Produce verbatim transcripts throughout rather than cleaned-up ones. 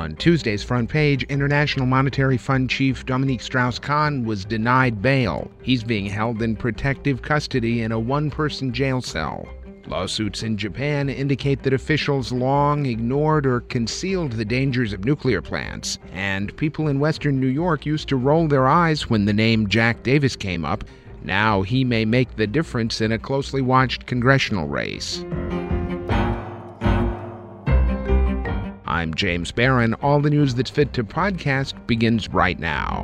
On Tuesday's front page, International Monetary Fund chief Dominique Strauss-Kahn was denied bail. He's being held in protective custody in a one-person jail cell. Lawsuits in Japan indicate that officials long ignored or concealed the dangers of nuclear plants, and people in western New York used to roll their eyes when the name Jack Davis came up. Now he may make the difference in a closely watched congressional race. I'm James Barron. All the news that's fit to podcast begins right now.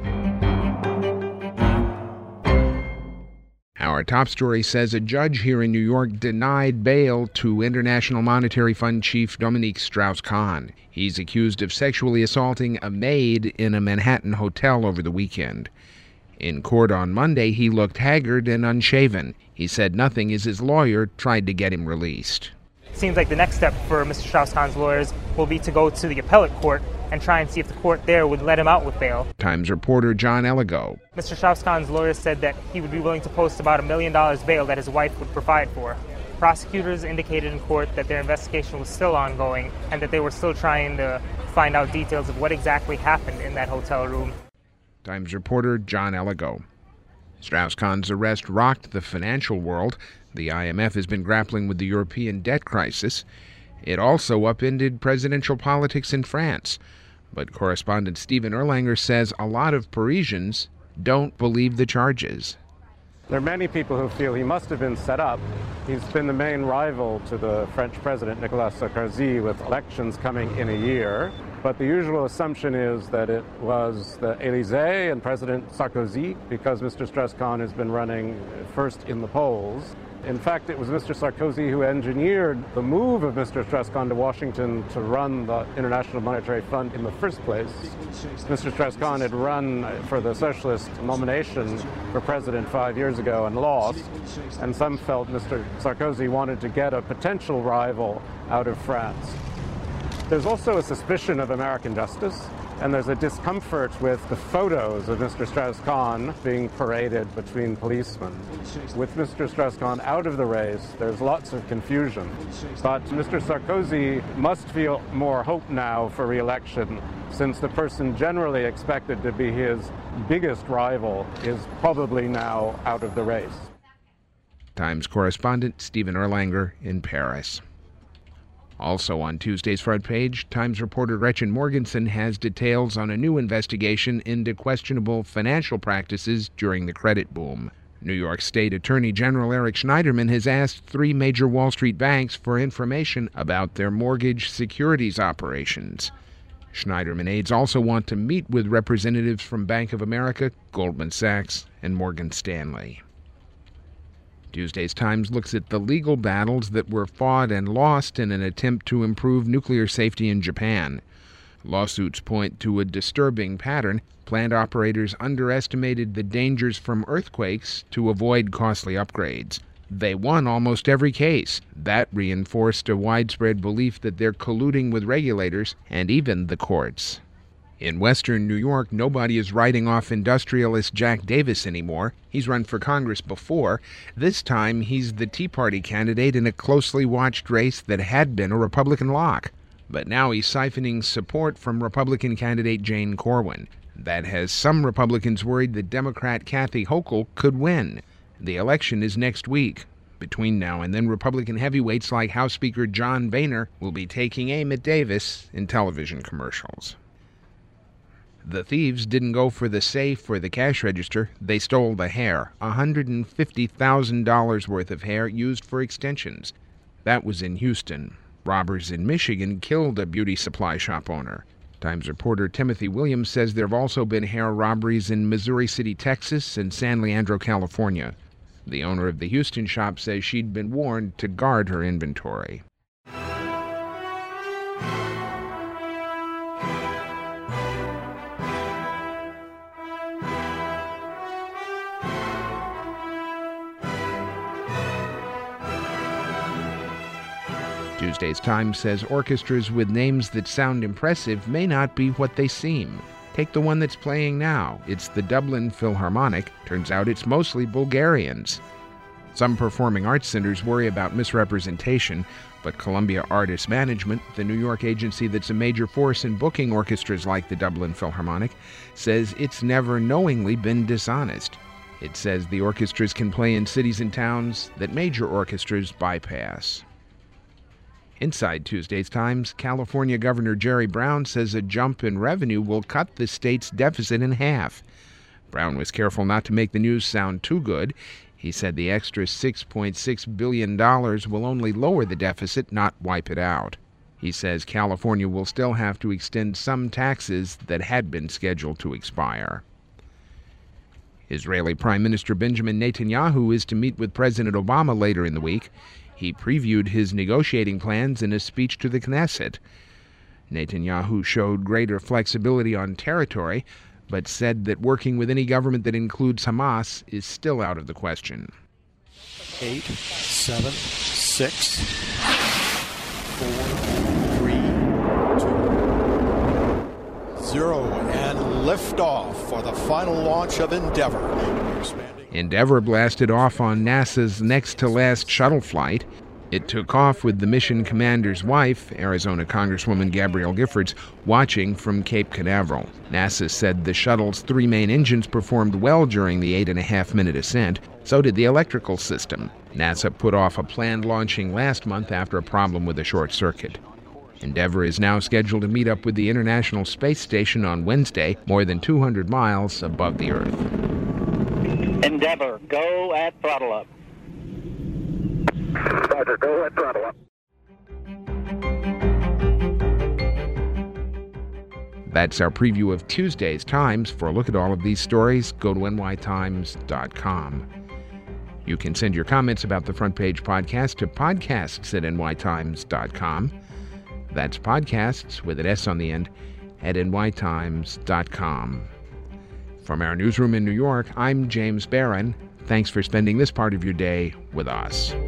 Our top story says a judge here in New York denied bail to International Monetary Fund chief Dominique Strauss-Kahn. He's accused of sexually assaulting a maid in a Manhattan hotel over the weekend. In court on Monday, he looked haggard and unshaven. He said nothing as his lawyer tried to get him released. It seems like the next step for Mister Strauss-Kahn's lawyers will be to go to the appellate court and try and see if the court there would let him out with bail. Times reporter John Eligo. Mister Strauss-Kahn's lawyers said that he would be willing to post about a million dollars bail that his wife would provide for. Prosecutors indicated in court that their investigation was still ongoing and that they were still trying to find out details of what exactly happened in that hotel room. Times reporter John Eligo. Strauss-Kahn's arrest rocked the financial world. The I M F has been grappling with the European debt crisis. It also upended presidential politics in France. But correspondent Stephen Erlanger says a lot of Parisians don't believe the charges. There are many people who feel he must have been set up. He's been the main rival to the French president, Nicolas Sarkozy, with elections coming in a year. But the usual assumption is that it was the Élysée and President Sarkozy, because Mister Strauss-Kahn has been running first in the polls. In fact, it was Mister Sarkozy who engineered the move of Mister Strauss-Kahn to Washington to run the International Monetary Fund in the first place. Mister Strauss-Kahn had run for the socialist nomination for president five years ago and lost, and some felt Mister Sarkozy wanted to get a potential rival out of France. There's also a suspicion of American justice, and there's a discomfort with the photos of Mister Strauss-Kahn being paraded between policemen. With Mister Strauss-Kahn out of the race, there's lots of confusion. But Mister Sarkozy must feel more hope now for re-election, since the person generally expected to be his biggest rival is probably now out of the race. Times correspondent Stephen Erlanger in Paris. Also on Tuesday's front page, Times reporter Gretchen Morgenson has details on a new investigation into questionable financial practices during the credit boom. New York State Attorney General Eric Schneiderman has asked three major Wall Street banks for information about their mortgage securities operations. Schneiderman aides also want to meet with representatives from Bank of America, Goldman Sachs, and Morgan Stanley. Tuesday's Times looks at the legal battles that were fought and lost in an attempt to improve nuclear safety in Japan. Lawsuits point to a disturbing pattern. Plant operators underestimated the dangers from earthquakes to avoid costly upgrades. They won almost every case. That reinforced a widespread belief that they're colluding with regulators and even the courts. In western New York, nobody is writing off industrialist Jack Davis anymore. He's run for Congress before. This time, he's the Tea Party candidate in a closely watched race that had been a Republican lock. But now he's siphoning support from Republican candidate Jane Corwin. That has some Republicans worried that Democrat Kathy Hochul could win. The election is next week. Between now and then, Republican heavyweights like House Speaker John Boehner will be taking aim at Davis in television commercials. The thieves didn't go for the safe or the cash register. They stole the hair, one hundred fifty thousand dollars worth of hair used for extensions. That was in Houston. Robbers in Michigan killed a beauty supply shop owner. Times reporter Timothy Williams says there have also been hair robberies in Missouri City, Texas, and San Leandro, California. The owner of the Houston shop says she'd been warned to guard her inventory. Tuesday's Times says orchestras with names that sound impressive may not be what they seem. Take the one that's playing now. It's the Dublin Philharmonic. Turns out it's mostly Bulgarians. Some performing arts centers worry about misrepresentation. But Columbia Artists Management, the New York agency that's a major force in booking orchestras like the Dublin Philharmonic, says it's never knowingly been dishonest. It says the orchestras can play in cities and towns that major orchestras bypass. Inside Tuesday's Times, California Governor Jerry Brown says a jump in revenue will cut the state's deficit in half. Brown was careful not to make the news sound too good. He said the extra six point six billion dollars will only lower the deficit, not wipe it out. He says California will still have to extend some taxes that had been scheduled to expire. Israeli Prime Minister Benjamin Netanyahu is to meet with President Obama later in the week. He previewed his negotiating plans in a speech to the Knesset. Netanyahu showed greater flexibility on territory, but said that working with any government that includes Hamas is still out of the question. Eight, seven, six, four, three, two, zero, and liftoff for the final launch of Endeavour. Expanding. Endeavour blasted off on NASA's next-to-last shuttle flight. It took off with the mission commander's wife, Arizona Congresswoman Gabrielle Giffords, watching from Cape Canaveral. NASA said the shuttle's three main engines performed well during the eight-and-a-half-minute ascent. So did the electrical system. NASA put off a planned launching last month after a problem with a short circuit. Endeavour is now scheduled to meet up with the International Space Station on Wednesday, more than two hundred miles above the Earth. Endeavour, go at throttle up. Roger, go at throttle up. That's our preview of Tuesday's Times. For a look at all of these stories, go to N Y Times dot com. You can send your comments about the Front Page Podcast to podcasts at N Y Times dot com. That's podcasts with an S on the end at N Y Times dot com. From our newsroom in New York, I'm James Barron. Thanks for spending this part of your day with us.